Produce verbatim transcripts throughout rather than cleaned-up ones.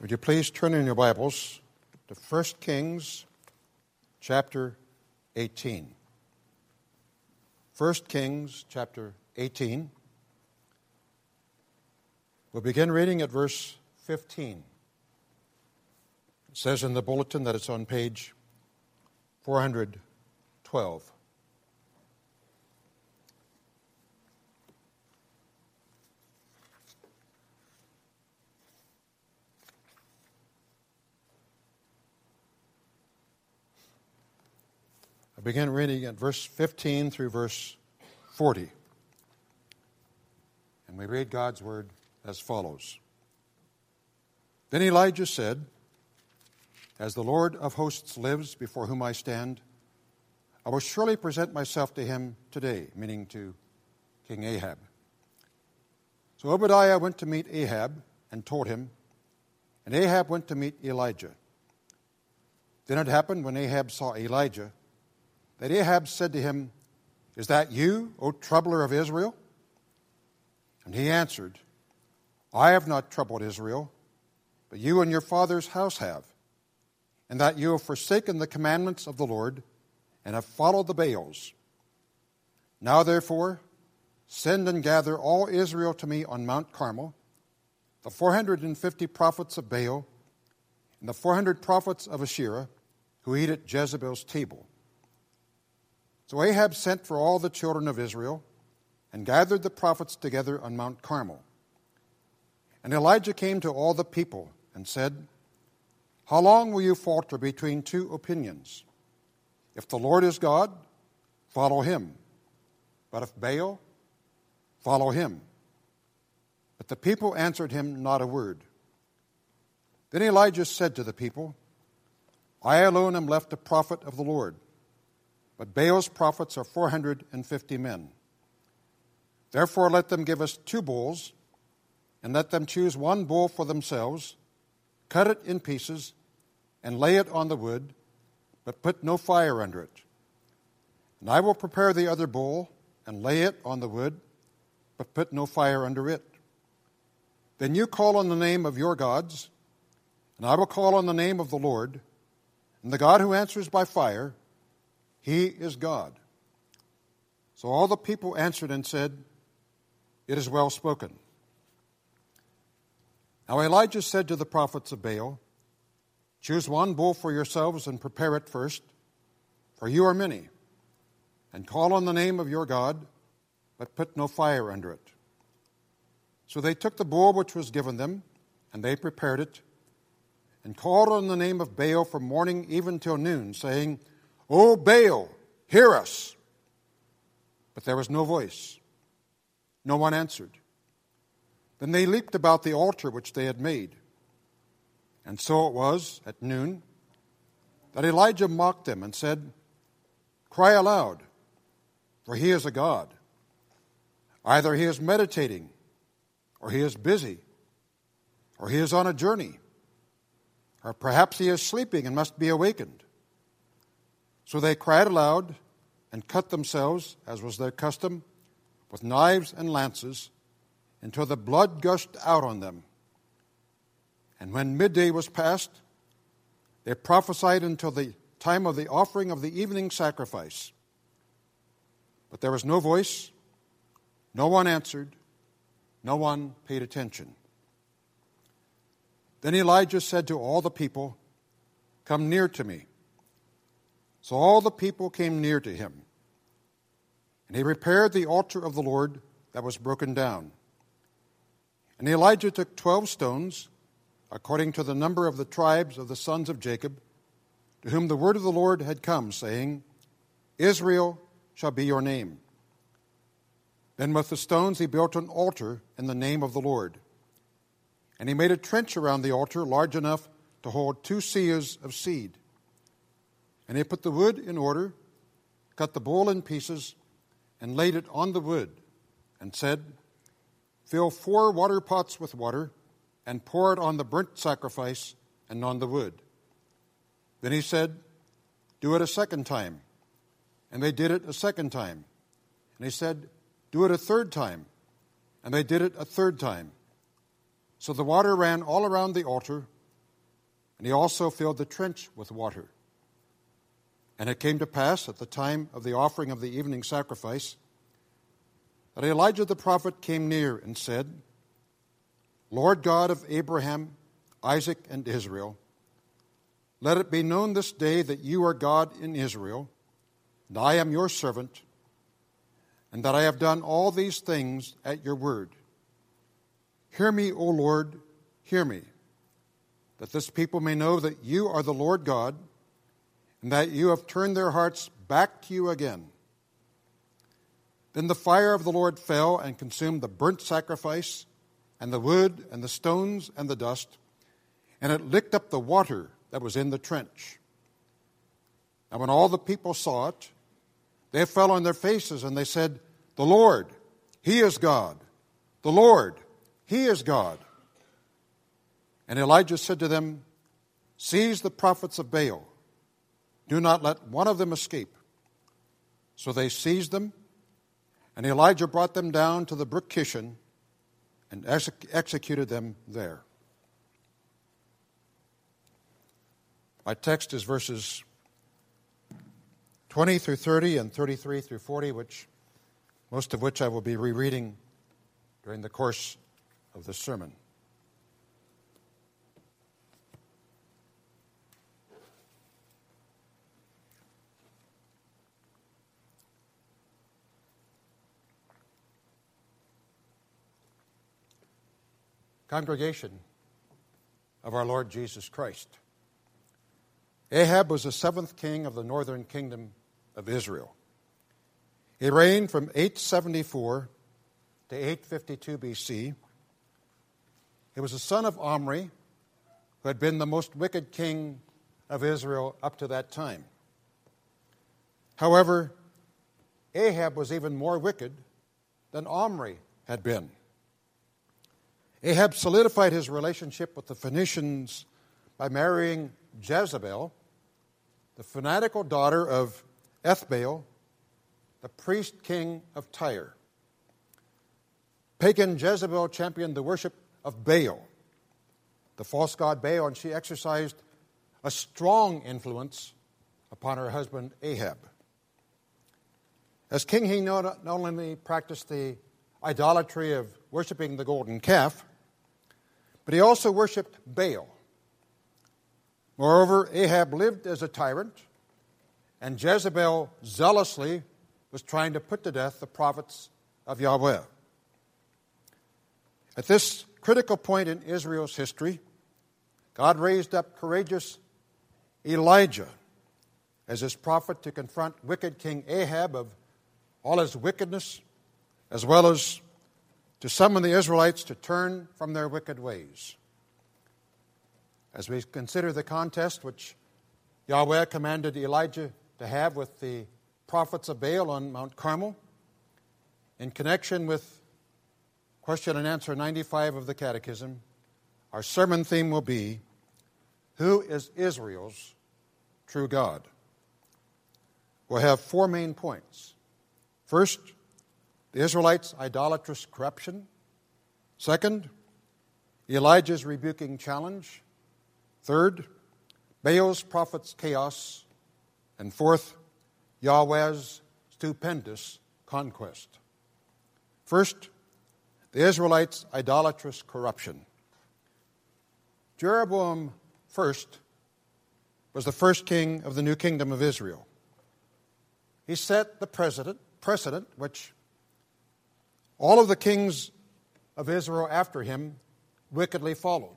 Would you please turn in your Bibles to First Kings chapter eighteen. First Kings chapter eighteen. We'll begin reading at verse fifteen. It says in the bulletin that it's on page four hundred twelve. I begin reading at verse fifteen through verse forty. And we read God's word as follows. Then Elijah said, "As the Lord of hosts lives before whom I stand, I will surely present myself to him today," meaning to King Ahab. So Obadiah went to meet Ahab and told him, and Ahab went to meet Elijah. Then it happened when Ahab saw Elijah, that Ahab said to him, "Is that you, O troubler of Israel?" And he answered, "I have not troubled Israel, but you and your father's house have, and that you have forsaken the commandments of the Lord and have followed the Baals. Now therefore, send and gather all Israel to me on Mount Carmel, the four hundred and fifty prophets of Baal, and the four hundred prophets of Asherah, who eat at Jezebel's table." So Ahab sent for all the children of Israel and gathered the prophets together on Mount Carmel. And Elijah came to all the people and said, "How long will you falter between two opinions? If the Lord is God, follow him. But if Baal, follow him." But the people answered him not a word. Then Elijah said to the people, "I alone am left a prophet of the Lord, but Baal's prophets are four hundred and fifty men. Therefore let them give us two bulls, and let them choose one bull for themselves, cut it in pieces, and lay it on the wood, but put no fire under it. And I will prepare the other bull, and lay it on the wood, but put no fire under it. Then you call on the name of your gods, and I will call on the name of the Lord, and the God who answers by fire, he is God." So all the people answered and said, "It is well spoken." Now Elijah said to the prophets of Baal, "Choose one bull for yourselves and prepare it first, for you are many, and call on the name of your God, but put no fire under it." So they took the bull which was given them, and they prepared it, and called on the name of Baal from morning even till noon, saying, "O Baal, hear us." But there was no voice. No one answered. Then they leaped about the altar which they had made. And so it was, at noon, that Elijah mocked them and said, "Cry aloud, for he is a god. Either he is meditating, or he is busy, or he is on a journey, or perhaps he is sleeping and must be awakened." So they cried aloud and cut themselves, as was their custom, with knives and lances, until the blood gushed out on them. And when midday was past, they prophesied until the time of the offering of the evening sacrifice. But there was no voice, no one answered, no one paid attention. Then Elijah said to all the people, "Come near to me." So all the people came near to him. And he repaired the altar of the Lord that was broken down. And Elijah took twelve stones, according to the number of the tribes of the sons of Jacob, to whom the word of the Lord had come, saying, "Israel shall be your name." Then with the stones he built an altar in the name of the Lord. And he made a trench around the altar large enough to hold two seahs of seed. And he put the wood in order, cut the bull in pieces, and laid it on the wood, and said, "Fill four water pots with water, and pour it on the burnt sacrifice and on the wood." Then he said, "Do it a second time." And they did it a second time. And he said, "Do it a third time." And they did it a third time. So the water ran all around the altar and he also filled the trench with water. And it came to pass at the time of the offering of the evening sacrifice that Elijah the prophet came near and said, Lord God of Abraham, Isaac, and Israel, let it be known this day that you are God in Israel, and I am your servant, and that I have done all these things at your word. Hear me, O Lord, hear me, that this people may know that you are the Lord God, and that you have turned their hearts back to you again. Then the fire of the Lord fell and consumed the burnt sacrifice, and the wood, and the stones, and the dust, and it licked up the water that was in the trench. And when all the people saw it, they fell on their faces, and they said, The Lord, He is God. The Lord, He is God. And Elijah said to them, Seize the prophets of Baal. Do not let one of them escape. So they seized them, and Elijah brought them down to the brook Kishon and ex- executed them there. My text is verses twenty through thirty and thirty-three through forty, which most of which I will be rereading during the course of the sermon. Congregation of our Lord Jesus Christ. Ahab was the seventh king of the northern kingdom of Israel. He reigned from eight seventy-four to eight fifty-two B C. He was the son of Omri, who had been the most wicked king of Israel up to that time. However, Ahab was even more wicked than Omri had been. Ahab solidified his relationship with the Phoenicians by marrying Jezebel, the fanatical daughter of Ethbaal, the priest king of Tyre. Pagan Jezebel championed the worship of Baal, the false god Baal, and she exercised a strong influence upon her husband Ahab. As king, he not only practiced the idolatry of worshiping the golden calf, but he also worshipped Baal. Moreover, Ahab lived as a tyrant, and Jezebel zealously was trying to put to death the prophets of Yahweh. At this critical point in Israel's history, God raised up courageous Elijah as his prophet to confront wicked King Ahab of all his wickedness, as well as to summon the Israelites to turn from their wicked ways. As we consider the contest which Yahweh commanded Elijah to have with the prophets of Baal on Mount Carmel, in connection with question and answer ninety-five of the Catechism, our sermon theme will be, Who is Israel's true God? We'll have four main points. First, the Israelites' idolatrous corruption. Second, Elijah's rebuking challenge. Third, Baal's prophets' chaos. And fourth, Yahweh's stupendous conquest. First, the Israelites' idolatrous corruption. Jeroboam first was the first king of the new kingdom of Israel. He set the precedent, precedent which all of the kings of Israel after him wickedly followed.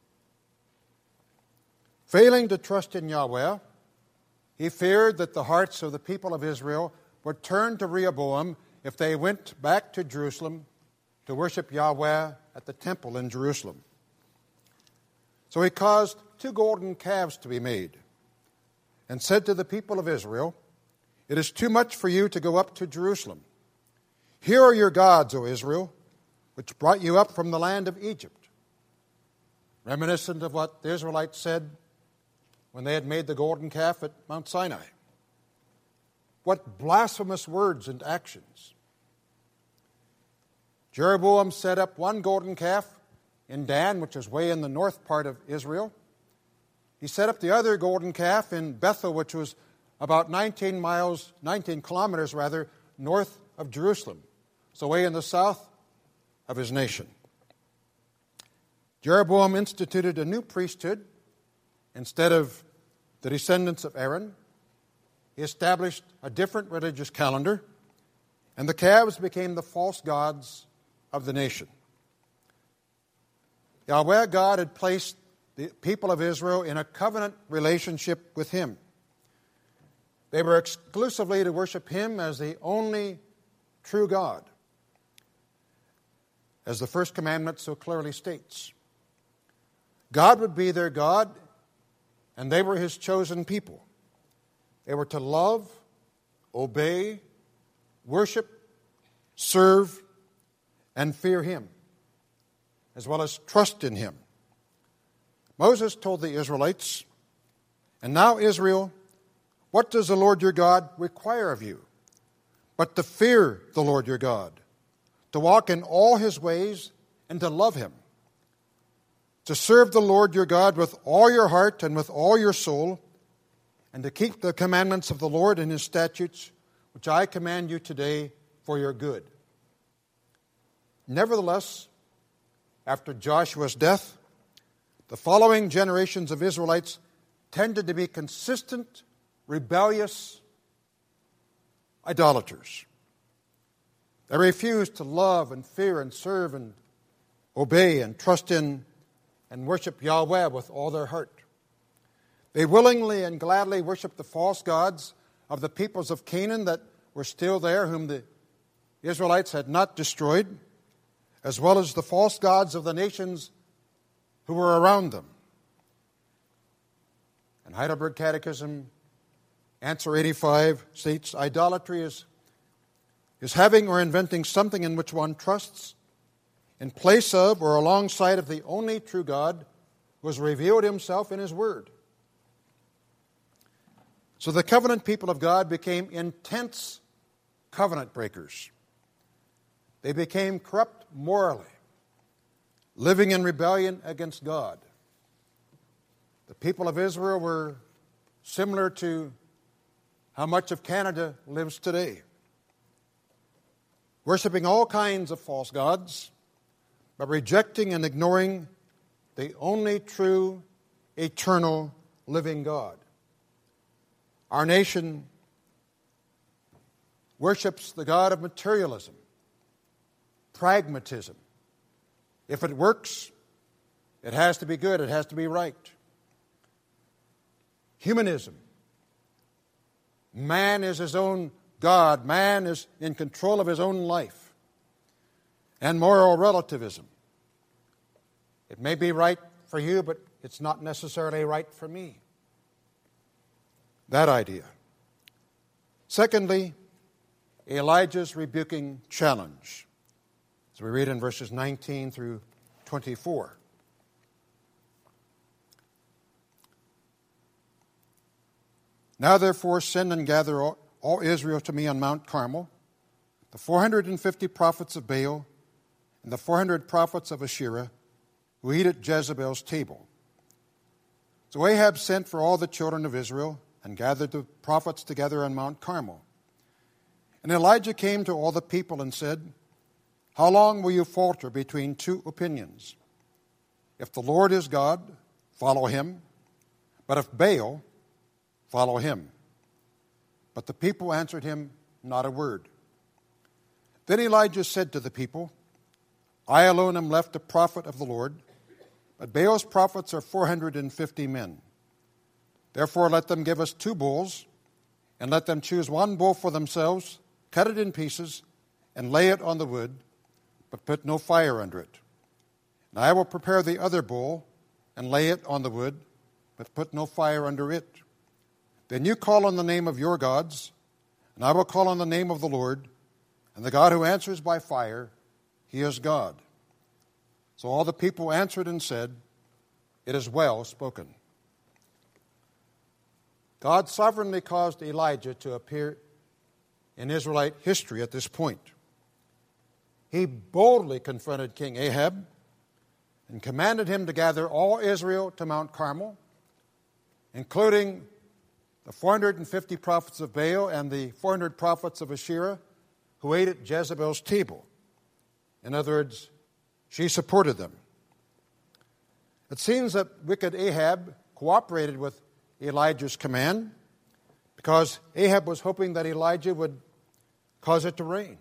Failing to trust in Yahweh, he feared that the hearts of the people of Israel would turn to Rehoboam if they went back to Jerusalem to worship Yahweh at the temple in Jerusalem. So he caused two golden calves to be made and said to the people of Israel, It is too much for you to go up to Jerusalem. Here are your gods, O Israel, which brought you up from the land of Egypt. Reminiscent of what the Israelites said when they had made the golden calf at Mount Sinai. What blasphemous words and actions. Jeroboam set up one golden calf in Dan, which is way in the north part of Israel, he set up the other golden calf in Bethel, which was about nineteen miles, nineteen kilometers rather, north of Jerusalem. So way in the south of his nation. Jeroboam instituted a new priesthood. Instead of the descendants of Aaron, he established a different religious calendar, and the calves became the false gods of the nation. Yahweh God had placed the people of Israel in a covenant relationship with Him. They were exclusively to worship Him as the only true God, as the first commandment so clearly states. God would be their God, and they were His chosen people. They were to love, obey, worship, serve, and fear Him, as well as trust in Him. Moses told the Israelites, "And now, Israel, what does the Lord your God require of you? But to fear the Lord your God, to walk in all His ways, and to love Him, to serve the Lord your God with all your heart and with all your soul, and to keep the commandments of the Lord and His statutes, which I command you today for your good." Nevertheless, after Joshua's death, the following generations of Israelites tended to be consistent, rebellious idolaters. They refused to love and fear and serve and obey and trust in and worship Yahweh with all their heart. They willingly and gladly worshiped the false gods of the peoples of Canaan that were still there, whom the Israelites had not destroyed, as well as the false gods of the nations who were around them. And Heidelberg Catechism, answer eighty-five, states, idolatry is, is having or inventing something in which one trusts in place of or alongside of the only true God who has revealed Himself in His Word. So the covenant people of God became intense covenant breakers. They became corrupt morally, living in rebellion against God. The people of Israel were similar to how much of Canada lives today, worshiping all kinds of false gods, but rejecting and ignoring the only true, eternal, living God. Our nation worships the God of materialism, pragmatism. If it works, it has to be good, it has to be right. Humanism. Man is his own God. Man is in control of his own life. And moral relativism. It may be right for you, but it's not necessarily right for me. That idea. Secondly, Elijah's rebuking challenge, as we read in verses nineteen through twenty-four. Now therefore send and gather all, all Israel to me on Mount Carmel, the four hundred fifty prophets of Baal, and the four hundred prophets of Asherah, who eat at Jezebel's table. So Ahab sent for all the children of Israel, and gathered the prophets together on Mount Carmel. And Elijah came to all the people and said, How long will you falter between two opinions? If the Lord is God, follow Him. But if Baal, follow him. But the people answered him not a word. Then Elijah said to the people, I alone am left a prophet of the Lord, but Baal's prophets are four hundred fifty men. Therefore let them give us two bulls, and let them choose one bull for themselves, cut it in pieces, and lay it on the wood, but put no fire under it. And I will prepare the other bull, and lay it on the wood, but put no fire under it. Then you call on the name of your gods, and I will call on the name of the Lord, and the God who answers by fire, He is God. So all the people answered and said, It is well spoken. God sovereignly caused Elijah to appear in Israelite history at this point. He boldly confronted King Ahab and commanded him to gather all Israel to Mount Carmel, including the four hundred fifty prophets of Baal and the four hundred prophets of Asherah who ate at Jezebel's table. In other words, she supported them. It seems that wicked Ahab cooperated with Elijah's command because Ahab was hoping that Elijah would cause it to rain.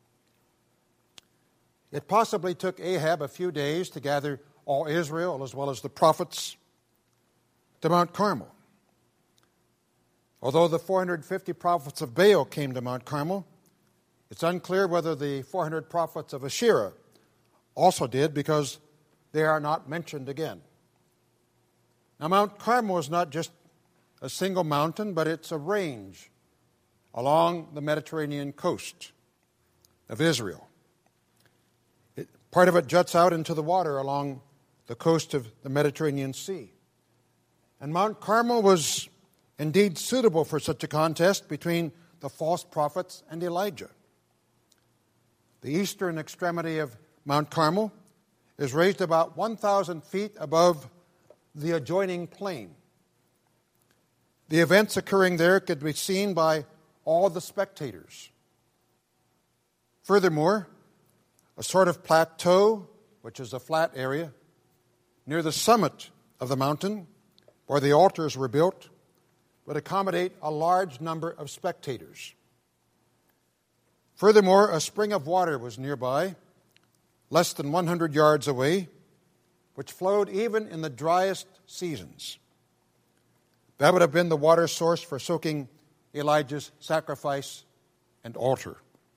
It possibly took Ahab a few days to gather all Israel as well as the prophets to Mount Carmel. Although the four hundred fifty prophets of Baal came to Mount Carmel, it's unclear whether the four hundred prophets of Asherah also did, because they are not mentioned again. Now, Mount Carmel is not just a single mountain, but it's a range along the Mediterranean coast of Israel. It, part of it juts out into the water along the coast of the Mediterranean Sea. And Mount Carmel was indeed suitable for such a contest between the false prophets and Elijah. The eastern extremity of Mount Carmel is raised about one thousand feet above the adjoining plain. The events occurring there could be seen by all the spectators. Furthermore, a sort of plateau, which is a flat area, near the summit of the mountain, where the altars were built, would accommodate a large number of spectators. Furthermore, a spring of water was nearby, less than one hundred yards away, which flowed even in the driest seasons. That would have been the water source for soaking Elijah's sacrifice and altar.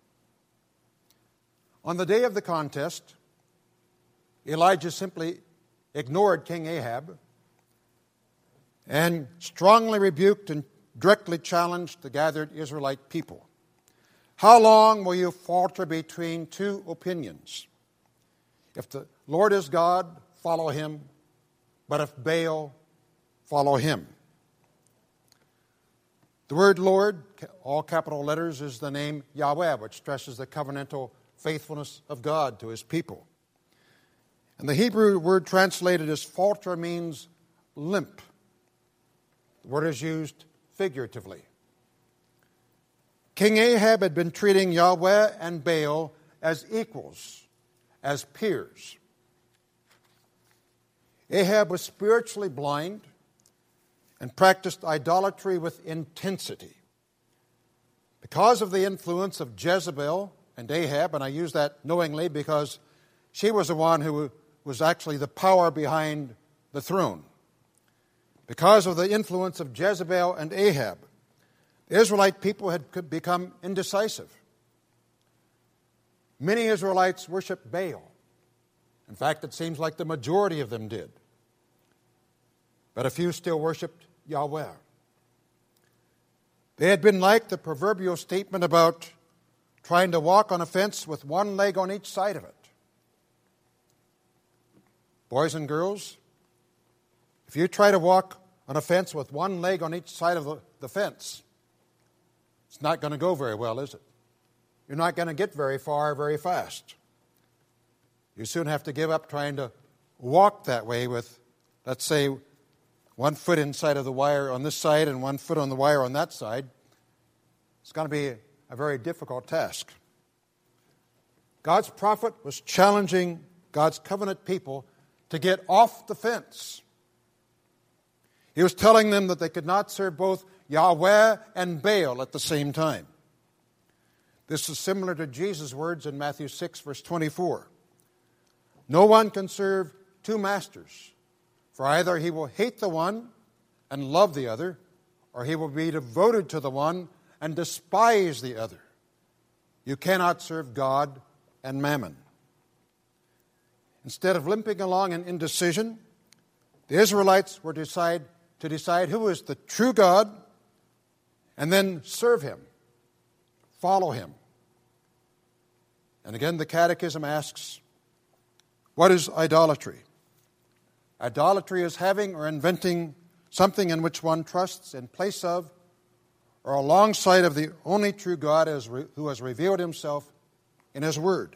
On the day of the contest, Elijah simply ignored King Ahab and strongly rebuked and directly challenged the gathered Israelite people. How long will you falter between two opinions? If the Lord is God, follow him, but if Baal, follow him. The word Lord, all capital letters, is the name Yahweh, which stresses the covenantal faithfulness of God to his people. And the Hebrew word translated as falter means limp. The word is used figuratively. King Ahab had been treating Yahweh and Baal as equals, as peers. Ahab was spiritually blind and practiced idolatry with intensity. Because of the influence of Jezebel and Ahab, and I use that knowingly because she was the one who was actually the power behind the throne. Because of the influence of Jezebel and Ahab, the Israelite people had become indecisive. Many Israelites worshiped Baal. In fact, it seems like the majority of them did. But a few still worshiped Yahweh. They had been like the proverbial statement about trying to walk on a fence with one leg on each side of it. Boys and girls, if you try to walk on a fence with one leg on each side of the, the fence, it's not going to go very well, is it? You're not going to get very far very fast. You soon have to give up trying to walk that way with, let's say, one foot inside of the wire on this side and one foot on the wire on that side. It's going to be a very difficult task. God's prophet was challenging God's covenant people to get off the fence. He was telling them that they could not serve both Yahweh and Baal at the same time. This is similar to Jesus' words in Matthew six, verse twenty-four. No one can serve two masters, for either he will hate the one and love the other, or he will be devoted to the one and despise the other. You cannot serve God and mammon. Instead of limping along in indecision, the Israelites were decide, to decide who is the true God and then serve him, follow him. And again, the Catechism asks, what is idolatry? Idolatry is having or inventing something in which one trusts in place of or alongside of the only true God as re- who has revealed himself in his word.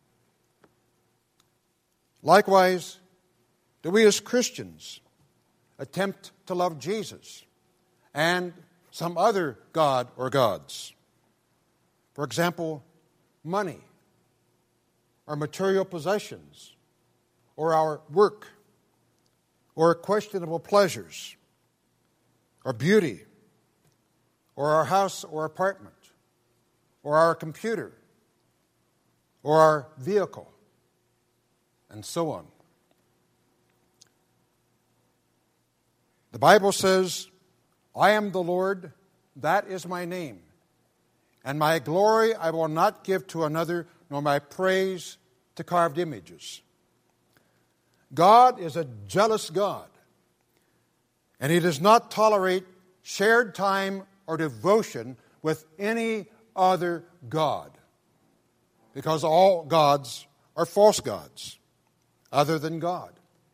Likewise, do we as Christians attempt to love Jesus and some other god or gods. For example, money, or material possessions, or our work, or questionable pleasures, or beauty, or our house or apartment, or our computer, or our vehicle, and so on. The Bible says, I am the Lord, that is my name, and my glory I will not give to another, nor my praise to carved images. God is a jealous God, and He does not tolerate shared time or devotion with any other god, because all gods are false gods other than God.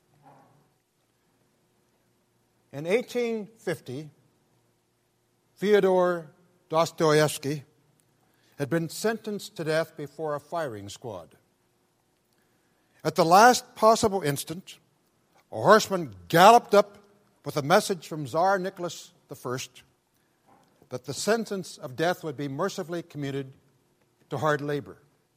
In eighteen fifty, Fyodor Dostoevsky had been sentenced to death before a firing squad. At the last possible instant, a horseman galloped up with a message from Tsar Nicholas the First that the sentence of death would be mercifully commuted to hard labor.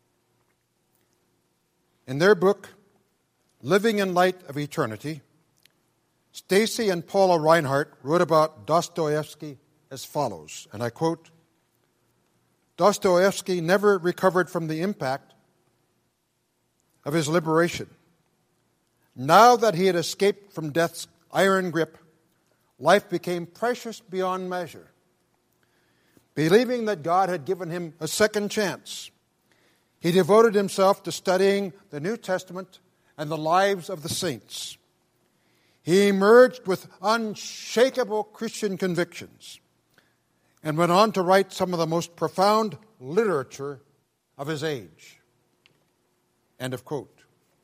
In their book, Living in Light of Eternity, Stacy and Paula Reinhardt wrote about Dostoevsky as follows, and I quote, Dostoevsky never recovered from the impact of his liberation. Now that he had escaped from death's iron grip, life became precious beyond measure. Believing that God had given him a second chance, he devoted himself to studying the New Testament and the lives of the saints. He emerged with unshakable Christian convictions and went on to write some of the most profound literature of his age. End of quote.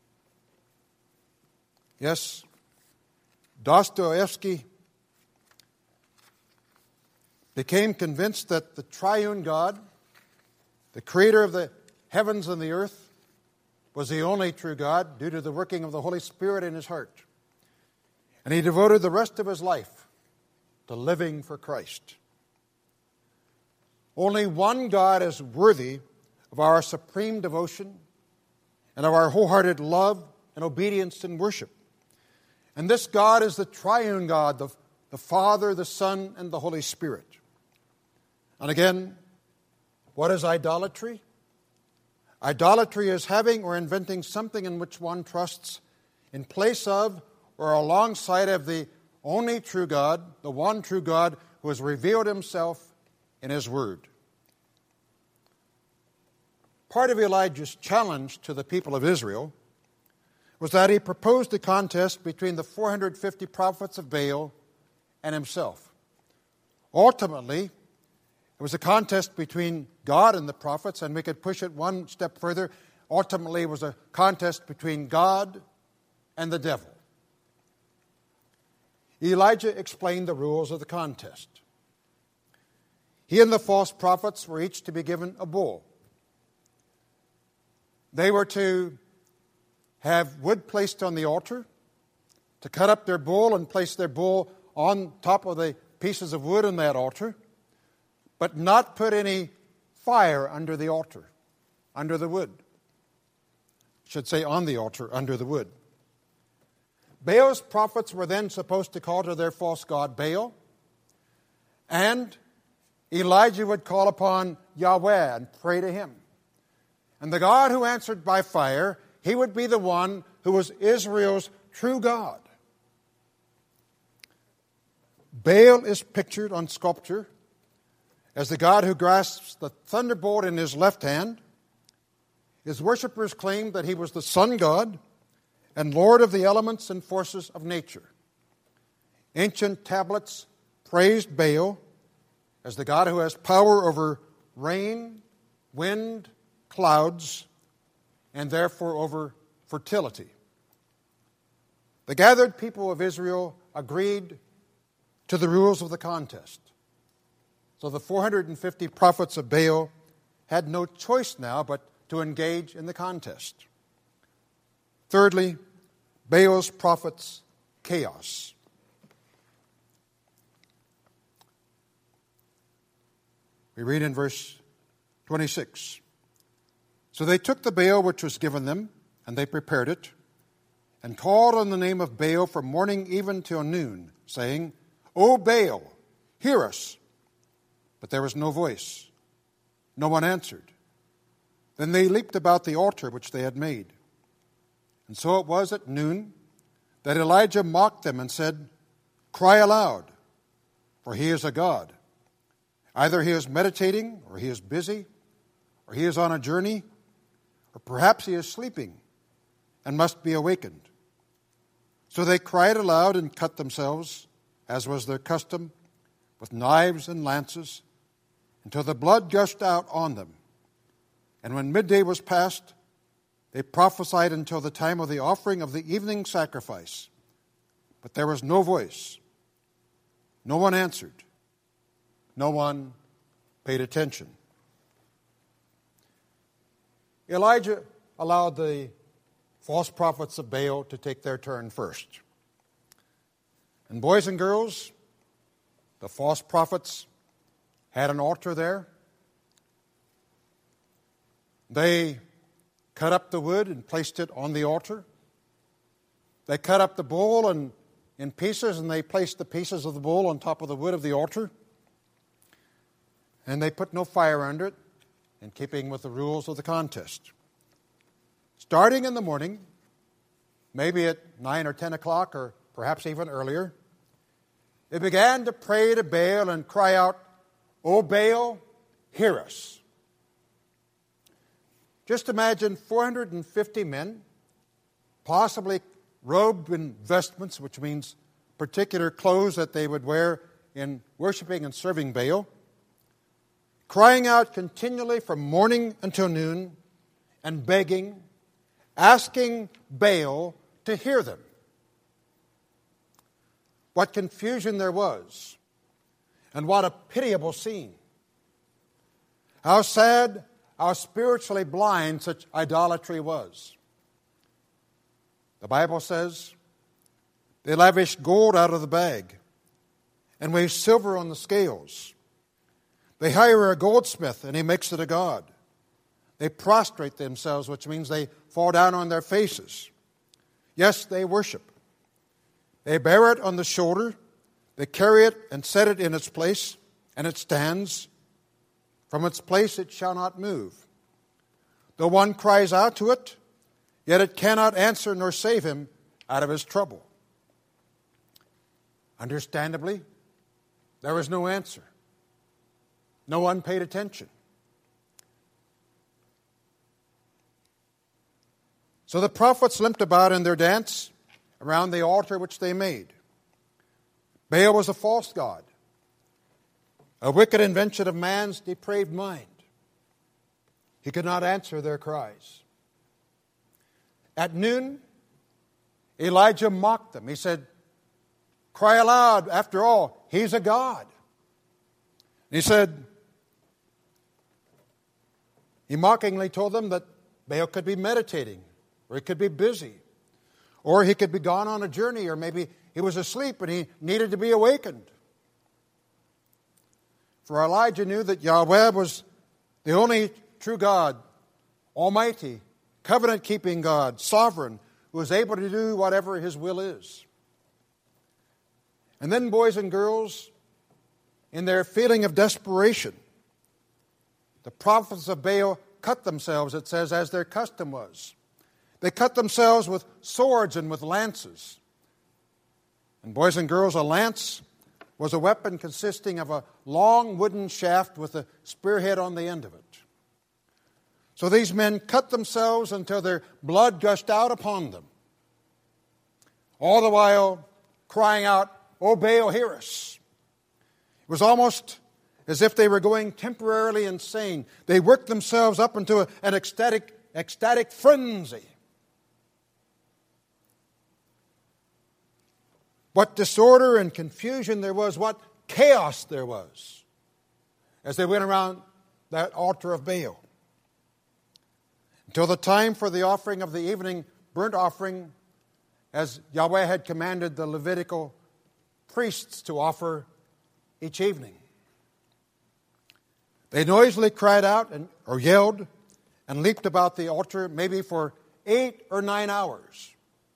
Yes, Dostoevsky became convinced that the triune God, the creator of the heavens and the earth, was the only true God due to the working of the Holy Spirit in his heart. And he devoted the rest of his life to living for Christ. Only one God is worthy of our supreme devotion and of our wholehearted love and obedience and worship. And this God is the triune God, the, the Father, the Son, and the Holy Spirit. And again, what is idolatry? Idolatry is having or inventing something in which one trusts in place of or alongside of the only true God, the one true God who has revealed himself in his word. Part of Elijah's challenge to the people of Israel was that he proposed a contest between the four hundred fifty prophets of Baal and himself. Ultimately, it was a contest between God and the prophets, and we could push it one step further. Ultimately, it was a contest between God and the devil. Elijah explained the rules of the contest. He and the false prophets were each to be given a bull. They were to have wood placed on the altar, to cut up their bull and place their bull on top of the pieces of wood on that altar, but not put any fire under the altar, under the wood. I should say on the altar, under the wood. Baal's prophets were then supposed to call to their false god Baal, and Elijah would call upon Yahweh and pray to him. And the God who answered by fire, he would be the one who was Israel's true God. Baal is pictured on sculpture as the God who grasps the thunderbolt in his left hand. His worshippers claimed that he was the sun god and lord of the elements and forces of nature. Ancient tablets praised Baal as the God who has power over rain, wind, clouds, and therefore over fertility. The gathered people of Israel agreed to the rules of the contest. So the four hundred fifty prophets of Baal had no choice now but to engage in the contest. Thirdly, Baal's prophets' chaos. We read in verse twenty-six. So they took the Baal which was given them, and they prepared it, and called on the name of Baal from morning even till noon, saying, O Baal, hear us. But there was no voice. No one answered. Then they leaped about the altar which they had made. And so it was at noon that Elijah mocked them and said, Cry aloud, for he is a god. Either he is meditating, or he is busy, or he is on a journey, or perhaps he is sleeping and must be awakened. So they cried aloud and cut themselves, as was their custom, with knives and lances, until the blood gushed out on them. And when midday was past, they prophesied until the time of the offering of the evening sacrifice. But there was no voice. No one answered. No one paid attention. Elijah allowed the false prophets of Baal to take their turn first. And boys and girls, the false prophets had an altar there. They cut up the wood and placed it on the altar. They cut up the bull and in pieces, and they placed the pieces of the bull on top of the wood of the altar. And they put no fire under it, in keeping with the rules of the contest. Starting in the morning, maybe at nine or ten o'clock, or perhaps even earlier, they began to pray to Baal and cry out, O Baal, hear us. Just imagine four hundred fifty men, possibly robed in vestments, which means particular clothes that they would wear in worshiping and serving Baal, crying out continually from morning until noon and begging, asking Baal to hear them. What confusion there was, and what a pitiable scene. How sad, how spiritually blind such idolatry was. The Bible says they lavish gold out of the bag and weigh silver on the scales. They hire a goldsmith and he makes it a god. They prostrate themselves, which means they fall down on their faces. Yes, they worship. They bear it on the shoulder. They carry it and set it in its place, and it stands. From its place it shall not move. Though one cries out to it, yet it cannot answer nor save him out of his trouble. Understandably, there was no answer. No one paid attention. So the prophets limped about in their dance around the altar which they made. Baal was a false god, a wicked invention of man's depraved mind. He could not answer their cries. At noon, Elijah mocked them. He said, Cry aloud, after all, he's a god. And he said, he mockingly told them that Baal could be meditating, or he could be busy, or he could be gone on a journey, or maybe he was asleep and he needed to be awakened. For Elijah knew that Yahweh was the only true God, almighty, covenant-keeping God, sovereign, who is able to do whatever his will is. And then, boys and girls, in their feeling of desperation, the prophets of Baal cut themselves, it says, as their custom was. They cut themselves with swords and with lances. And boys and girls, a lance was a weapon consisting of a long wooden shaft with a spearhead on the end of it. So these men cut themselves until their blood gushed out upon them, all the while crying out, O Baal, hear us. It was almost as if they were going temporarily insane. They worked themselves up into a, an ecstatic, ecstatic frenzy. What disorder and confusion there was, what chaos there was as they went around that altar of Baal. Until the time for the offering of the evening burnt offering, as Yahweh had commanded the Levitical priests to offer each evening. They noisily cried out and, or yelled and leaped about the altar maybe for eight or nine hours.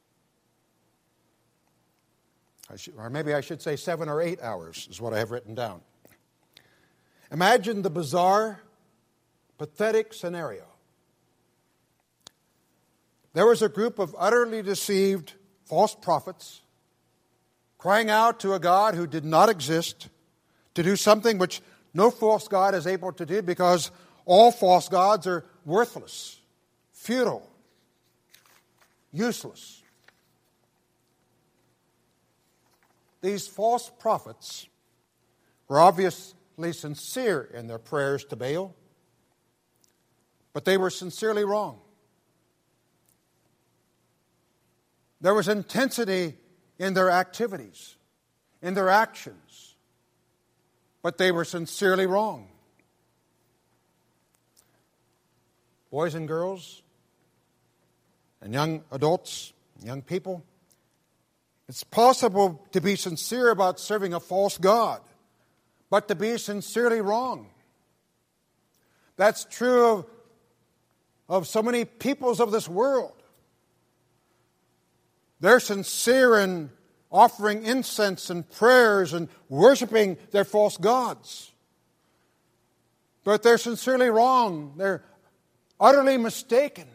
I should, or maybe I should say seven or eight hours is what I have written down. Imagine the bizarre, pathetic scenario. There was a group of utterly deceived false prophets crying out to a God who did not exist to do something which no false god is able to do, because all false gods are worthless, futile, useless. These false prophets were obviously sincere in their prayers to Baal, but they were sincerely wrong. There was intensity in their activities, in their actions, but they were sincerely wrong. Boys and girls, and young adults, young people, it's possible to be sincere about serving a false god, but to be sincerely wrong. That's true of, of so many peoples of this world. They're sincere in offering incense and prayers and worshiping their false gods. But they're sincerely wrong. They're utterly mistaken.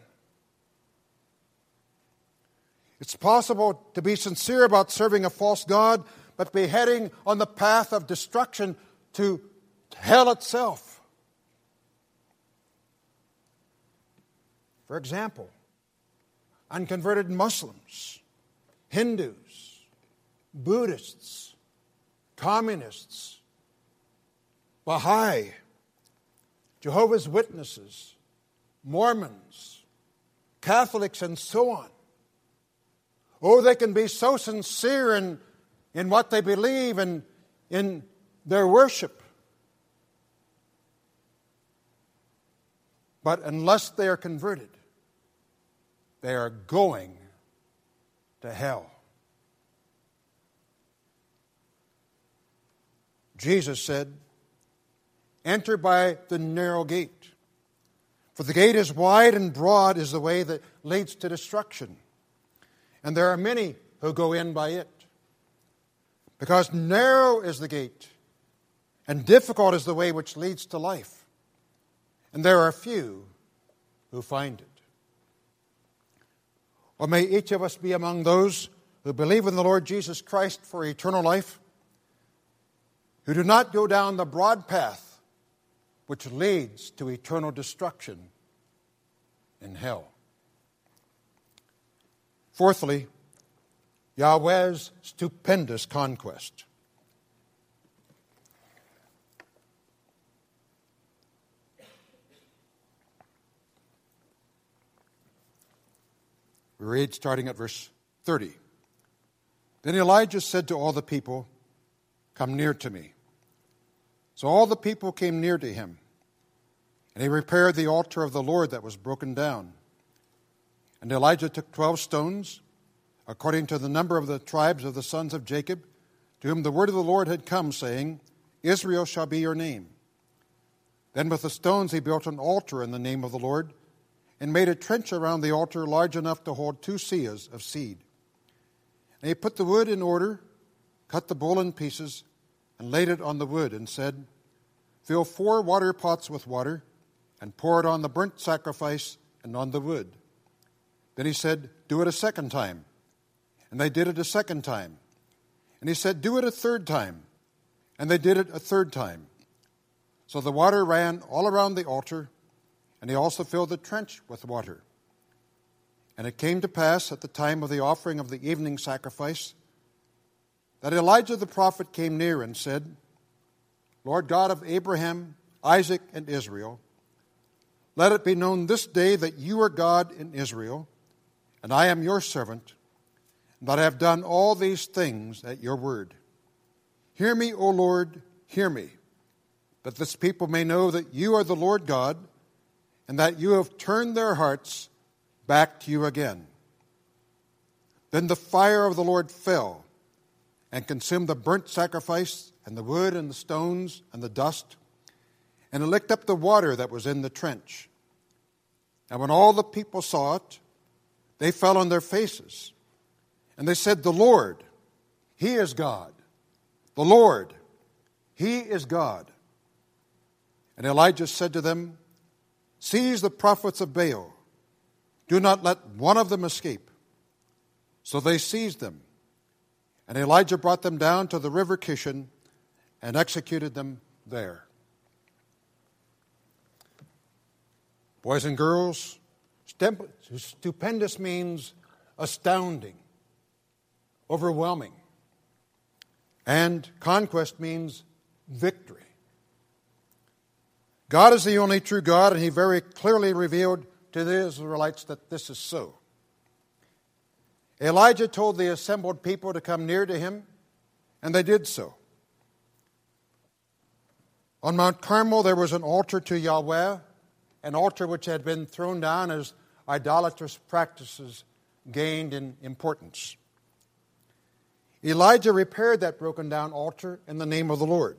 It's possible to be sincere about serving a false god, but be heading on the path of destruction to hell itself. For example, unconverted Muslims, Hindus, Buddhists, Communists, Baha'i, Jehovah's Witnesses, Mormons, Catholics, and so on. Oh, they can be so sincere in, in what they believe and in their worship. But unless they are converted, they are going to hell. Jesus said, "Enter by the narrow gate. For the gate is wide and broad is the way that leads to destruction. And there are many who go in by it. Because narrow is the gate, and difficult is the way which leads to life. And there are few who find it." Or may each of us be among those who believe in the Lord Jesus Christ for eternal life, who do not go down the broad path which leads to eternal destruction in hell. Fourthly, Yahweh's stupendous conquest. We read starting at verse thirty. Then Elijah said to all the people, "Come near to me." So all the people came near to him, and he repaired the altar of the Lord that was broken down. And Elijah took twelve stones, according to the number of the tribes of the sons of Jacob, to whom the word of the Lord had come, saying, "Israel shall be your name." Then with the stones he built an altar in the name of the Lord, and made a trench around the altar large enough to hold two seahs of seed. And he put the wood in order, cut the bull in pieces, and laid it on the wood, and said, "Fill four water pots with water, and pour it on the burnt sacrifice and on the wood." Then he said, "Do it a second time." And they did it a second time. And he said, "Do it a third time." And they did it a third time. So the water ran all around the altar, and he also filled the trench with water. And it came to pass at the time of the offering of the evening sacrifice that Elijah the prophet came near and said, "Lord God of Abraham, Isaac, and Israel, let it be known this day that you are God in Israel, and I am your servant, and that I have done all these things at your word. Hear me, O Lord, hear me, that this people may know that you are the Lord God, and that you have turned their hearts back to you again." Then the fire of the Lord fell and consumed the burnt sacrifice and the wood and the stones and the dust. and it licked up the water that was in the trench. And when all the people saw it, they fell on their faces. And they said, "The Lord, He is God. The Lord, He is God." And Elijah said to them, "Seize the prophets of Baal. Do not let one of them escape." So they seized them. And Elijah brought them down to the river Kishon and executed them there. Boys and girls, stupendous means astounding, overwhelming. And conquest means victory. God is the only true God, and He very clearly revealed to the Israelites that this is so. Elijah told the assembled people to come near to him, and they did so. On Mount Carmel there was an altar to Yahweh, an altar which had been thrown down as idolatrous practices gained in importance. Elijah repaired that broken down altar in the name of the Lord.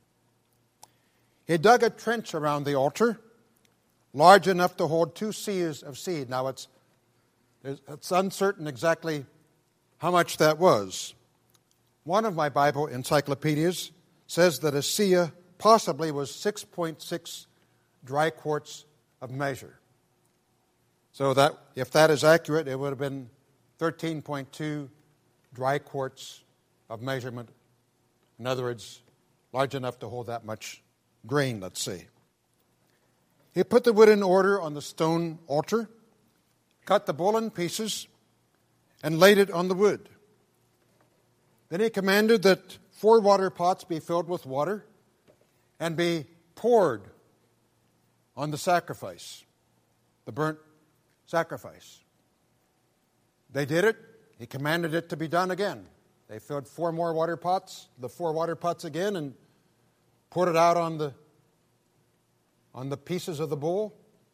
He dug a trench around the altar, large enough to hold two seahs of seed. Now, it's, it's uncertain exactly how much that was. One of my Bible encyclopedias says that a seah possibly was six point six dry quarts of measure. So that if that is accurate, it would have been thirteen point two dry quarts of measurement. In other words, large enough to hold that much grain, let's say. He put the wood in order on the stone altar, cut the bull in pieces, and laid it on the wood. Then he commanded that four water pots be filled with water and be poured on the sacrifice, the burnt sacrifice. They did it. He commanded it to be done again. They filled four more water pots, the four water pots again, and poured it out on the on the pieces of the bull.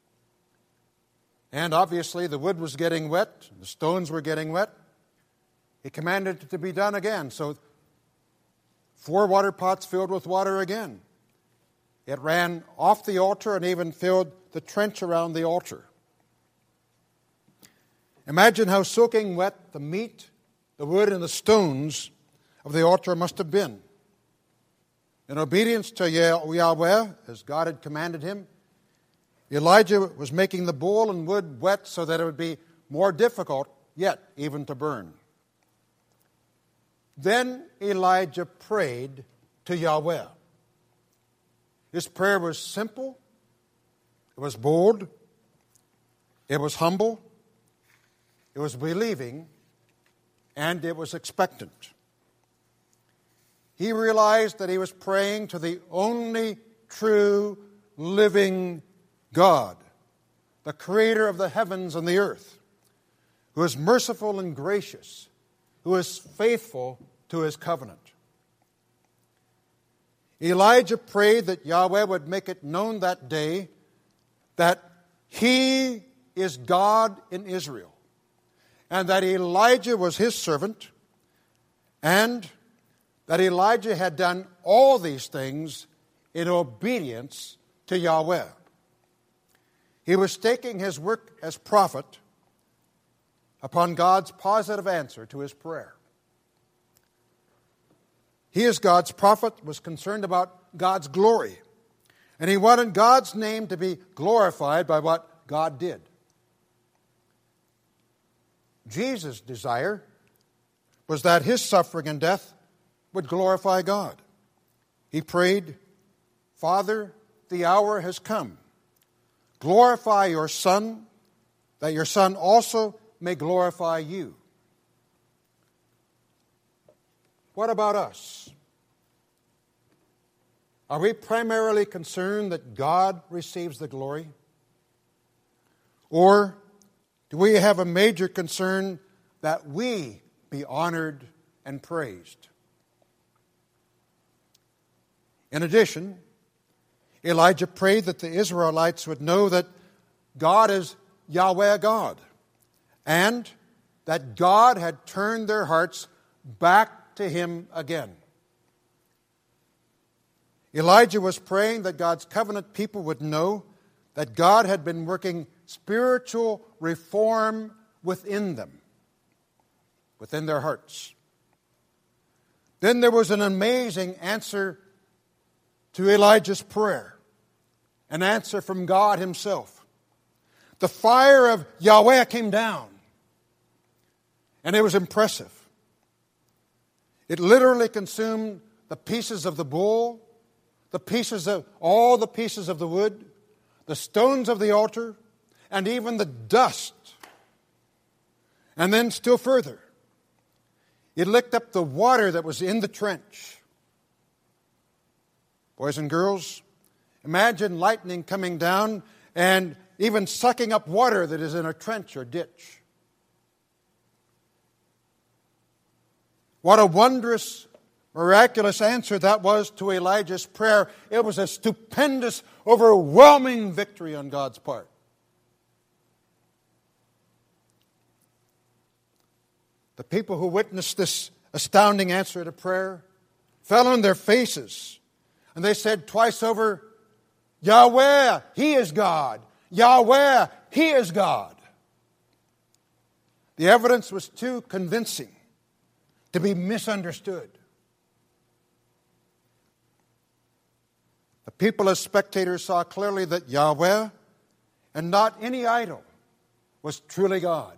And obviously the wood was getting wet, the stones were getting wet. He commanded it to be done again. So four water pots filled with water again. It ran off the altar and even filled the trench around the altar. Imagine how soaking wet the meat, the wood, and the stones of the altar must have been. In obedience to Yahweh, as God had commanded him, Elijah was making the bull and wood wet so that it would be more difficult yet even to burn. Then Elijah prayed to Yahweh. His prayer was simple, it was bold, it was humble, it was believing, and it was expectant. He realized that he was praying to the only true living God, the creator of the heavens and the earth, who is merciful and gracious, who is faithful to his covenant. Elijah prayed that Yahweh would make it known that day that He is God in Israel, and that Elijah was His servant, and that Elijah had done all these things in obedience to Yahweh. He was staking his work as prophet upon God's positive answer to his prayer. He, as God's prophet, was concerned about God's glory, and he wanted God's name to be glorified by what God did. Jesus' desire was that his suffering and death would glorify God. He prayed, "Father, the hour has come. Glorify your Son, that your Son also may glorify you." What about us? Are we primarily concerned that God receives the glory? Or do we have a major concern that we be honored and praised? In addition, Elijah prayed that the Israelites would know that God is Yahweh God, and that God had turned their hearts back to Him again. Elijah was praying that God's covenant people would know that God had been working spiritual reform within them, within their hearts. Then there was an amazing answer to Elijah's prayer, an answer from God Himself. The fire of Yahweh came down, and it was impressive. It literally consumed the pieces of the bull, the pieces of all the pieces of the wood, the stones of the altar, and even the dust. And then still further, it licked up the water that was in the trench. Boys and girls, imagine lightning coming down and even sucking up water that is in a trench or ditch. What a wondrous, miraculous answer that was to Elijah's prayer. It was a stupendous, overwhelming victory on God's part. The people who witnessed this astounding answer to prayer fell on their faces, and they said twice over, Yahweh, He is God. Yahweh, He is God. The evidence was too convincing to be misunderstood. The people as spectators saw clearly that Yahweh, and not any idol, was truly God.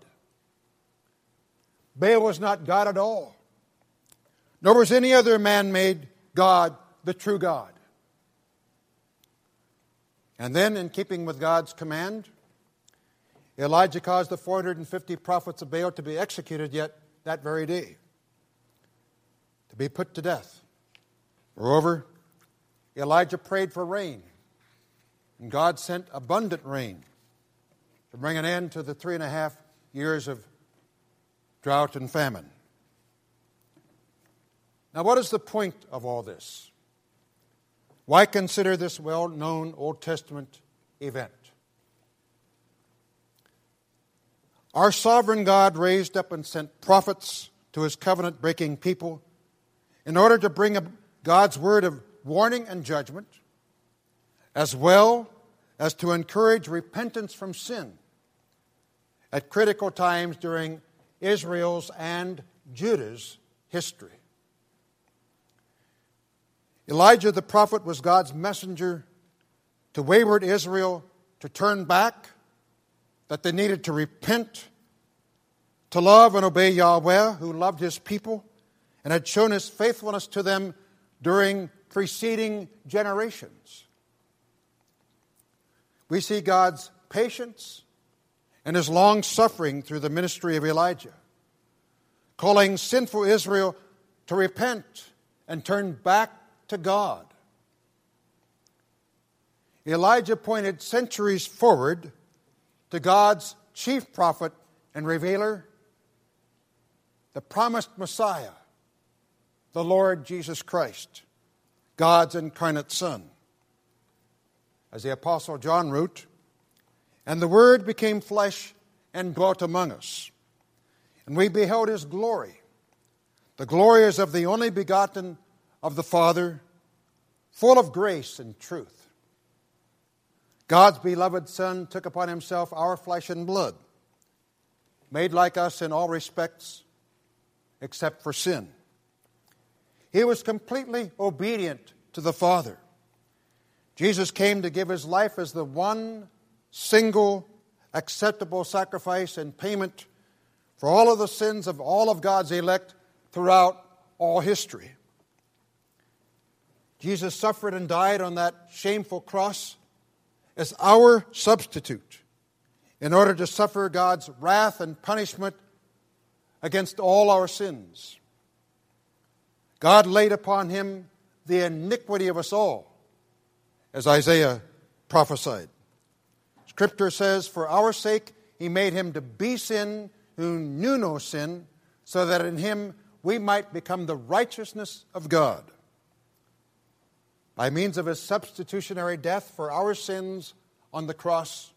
Baal was not God at all, nor was any other man-made God the true God. And then, in keeping with God's command, Elijah caused the four hundred fifty prophets of Baal to be executed yet that very day, to be put to death. Moreover, Elijah prayed for rain, and God sent abundant rain to bring an end to the three and a half years of drought and famine. Now, what is the point of all this? Why consider this well-known Old Testament event? Our sovereign God raised up and sent prophets to His covenant-breaking people in order to bring God's word of warning and judgment, as well as to encourage repentance from sin at critical times during Israel's and Judah's history. Elijah the prophet was God's messenger to wayward Israel to turn back, that they needed to repent, to love and obey Yahweh, who loved His people and had shown His faithfulness to them during preceding generations. We see God's patience and His long-suffering through the ministry of Elijah, calling sinful Israel to repent and turn back to God. Elijah pointed centuries forward to God's chief prophet and revealer, the promised Messiah, the Lord Jesus Christ, God's incarnate Son. As the Apostle John wrote, "And the Word became flesh and dwelt among us. And we beheld His glory. The glory is of the only begotten of the Father, full of grace and truth." God's beloved Son took upon Himself our flesh and blood, made like us in all respects except for sin. He was completely obedient to the Father. Jesus came to give His life as the one single acceptable sacrifice and payment for all of the sins of all of God's elect throughout all history. Jesus suffered and died on that shameful cross as our substitute in order to suffer God's wrath and punishment against all our sins. God laid upon Him the iniquity of us all, as Isaiah prophesied. Scripture says, "For our sake He made Him to be sin who knew no sin, so that in Him we might become the righteousness of God." By means of His substitutionary death for our sins on the cross,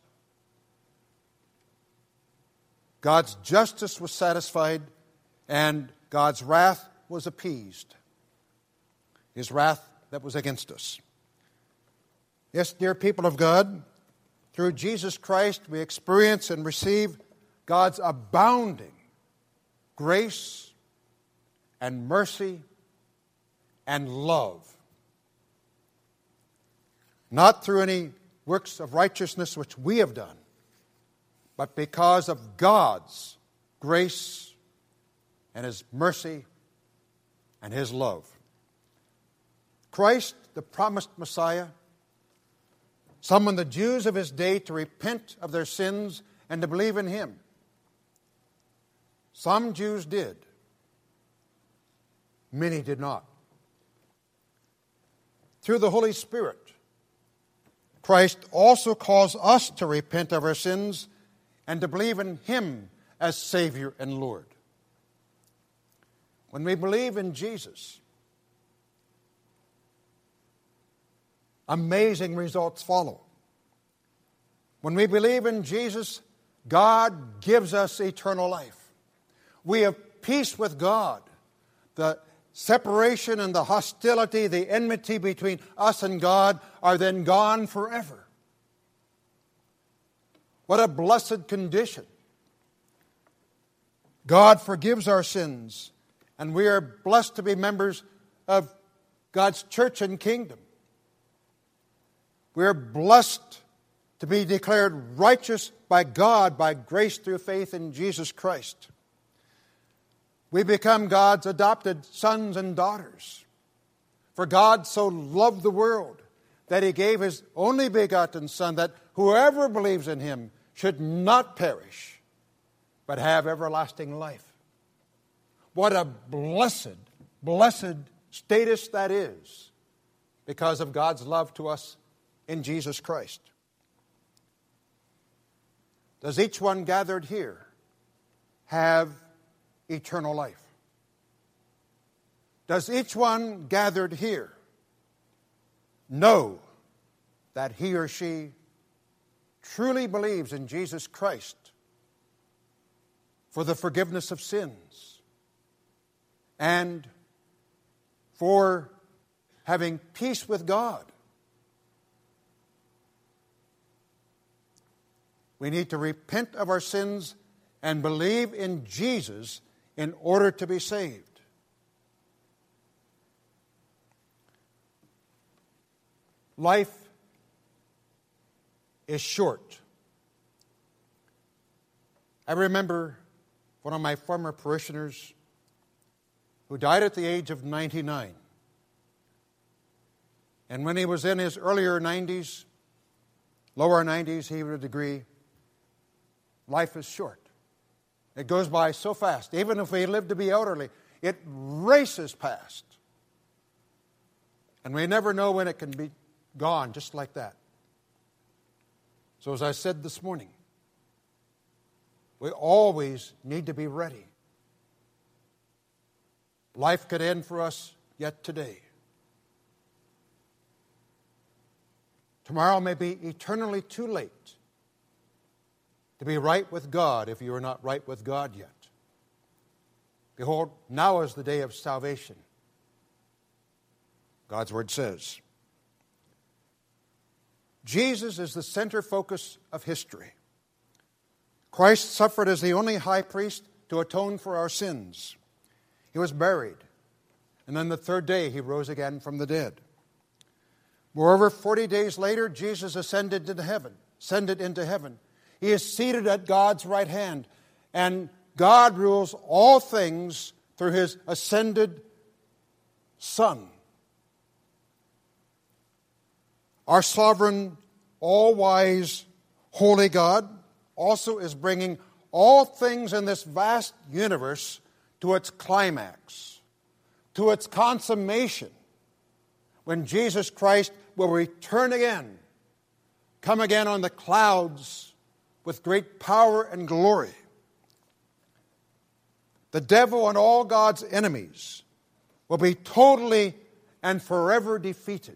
God's justice was satisfied and God's wrath was appeased. His wrath that was against us. Yes, dear people of God, through Jesus Christ we experience and receive God's abounding grace and mercy and love. Not through any works of righteousness which we have done, but because of God's grace and His mercy and His love. Christ, the promised Messiah, summoned the Jews of His day to repent of their sins and to believe in Him. Some Jews did. Many did not. Through the Holy Spirit, Christ also calls us to repent of our sins and to believe in Him as Savior and Lord. When we believe in Jesus, amazing results follow. When we believe in Jesus, God gives us eternal life. We have peace with God. The separation and the hostility, the enmity between us and God are then gone forever. What a blessed condition. God forgives our sins, and we are blessed to be members of God's church and kingdom. We are blessed to be declared righteous by God by grace through faith in Jesus Christ. We become God's adopted sons and daughters. For God so loved the world that He gave His only begotten Son, that whoever believes in Him should not perish, but have everlasting life. What a blessed, blessed status that is because of God's love to us in Jesus Christ. Does each one gathered here have eternal life? Does each one gathered here know that he or she truly believes in Jesus Christ for the forgiveness of sins and for having peace with God? We need to repent of our sins and believe in Jesus in order to be saved. Life is short. I remember one of my former parishioners who died at the age of ninety-nine. And when he was in his earlier nineties, lower nineties, he would agree, life is short. It goes by so fast. Even if we live to be elderly, it races past. And we never know when it can be gone just like that. So as I said this morning, we always need to be ready. Life could end for us yet today. Tomorrow may be eternally too late to be right with God if you are not right with God yet. Behold, now is the day of salvation, God's Word says. Jesus is the center focus of history. Christ suffered as the only high priest to atone for our sins. He was buried, and then the third day He rose again from the dead. Moreover, forty days later, Jesus ascended into heaven, ascended into heaven. He is seated at God's right hand, and God rules all things through His ascended Son. Our sovereign, all-wise, holy God also is bringing all things in this vast universe to its climax, to its consummation, when Jesus Christ will return again, come again on the clouds with great power and glory. The devil and all God's enemies will be totally and forever defeated.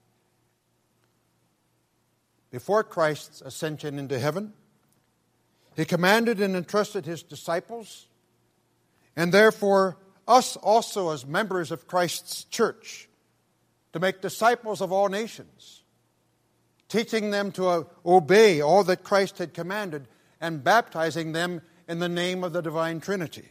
Before Christ's ascension into heaven, He commanded and entrusted His disciples, and therefore us also as members of Christ's church, to make disciples of all nations, teaching them to uh, obey all that Christ had commanded, and baptizing them in the name of the divine Trinity.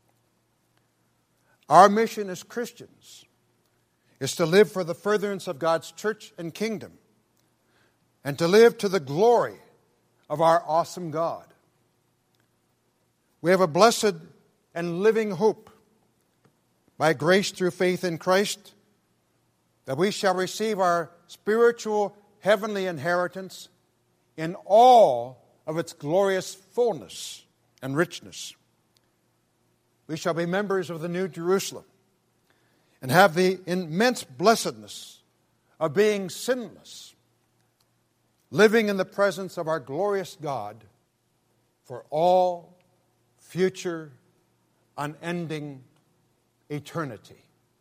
Our mission as Christians is to live for the furtherance of God's church and kingdom, and to live to the glory of our awesome God. We have a blessed and living hope by grace through faith in Christ, that we shall receive our spiritual heavenly inheritance in all of its glorious fullness and richness. We shall be members of the New Jerusalem and have the immense blessedness of being sinless, living in the presence of our glorious God for all future, unending eternity.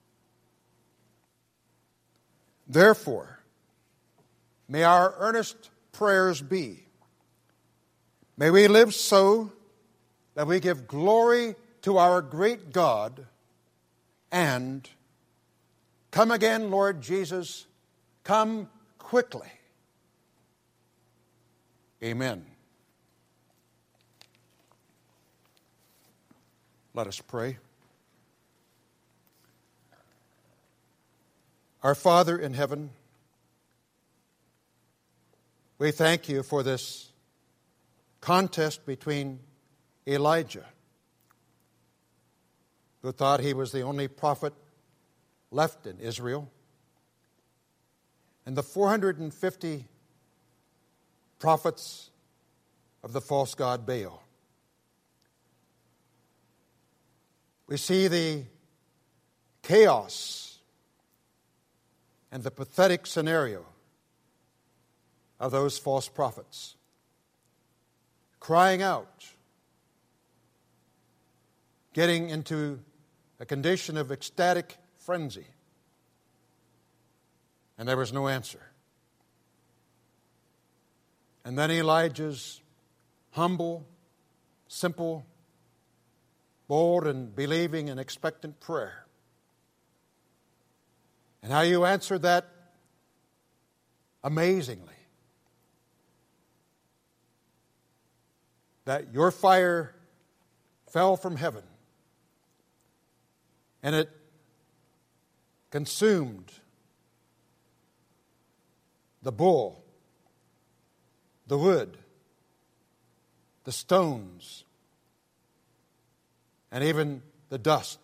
Therefore, may our earnest prayers be, may we live so that we give glory to our great God, and come again, Lord Jesus, come quickly. Amen. Let us pray. Our Father in heaven, we thank you for this contest between Elijah, who thought he was the only prophet left in Israel, and the four hundred fifty prophets of the false god Baal. We see the chaos and the pathetic scenario of those false prophets, crying out, getting into a condition of ecstatic frenzy, and there was no answer. And then Elijah's humble, simple, bold and believing and expectant prayer. And how you answered that amazingly. That your fire fell from heaven and it consumed the bull, the wood, the stones, and even the dust.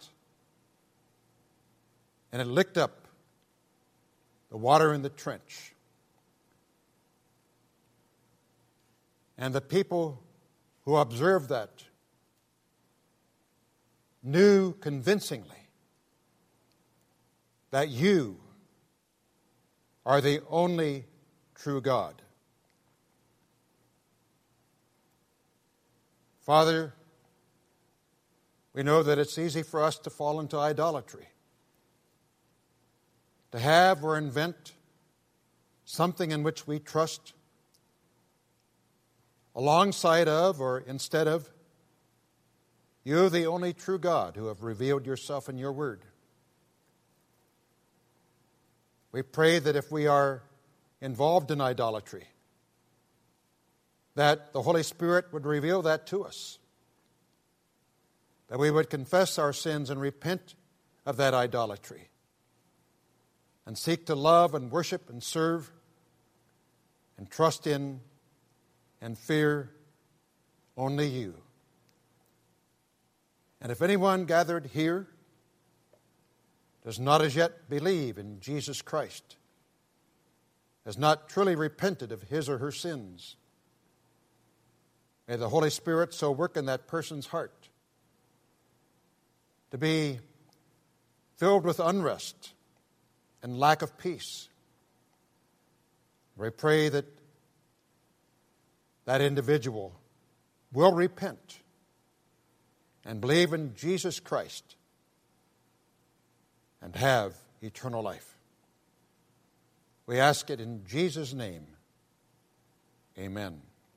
And it licked up the water in the trench. And the people who observed that knew convincingly that you are the only true God. Father, we know that it's easy for us to fall into idolatry, to have or invent something in which we trust alongside of or instead of you, the only true God, who have revealed yourself in your word. We pray that if we are involved in idolatry, that the Holy Spirit would reveal that to us, that we would confess our sins and repent of that idolatry, and seek to love and worship and serve and trust in and fear only you. And if anyone gathered here does not as yet believe in Jesus Christ, has not truly repented of his or her sins, may the Holy Spirit so work in that person's heart to be filled with unrest and lack of peace. We pray that that individual will repent and believe in Jesus Christ and have eternal life. We ask it in Jesus' name. Amen.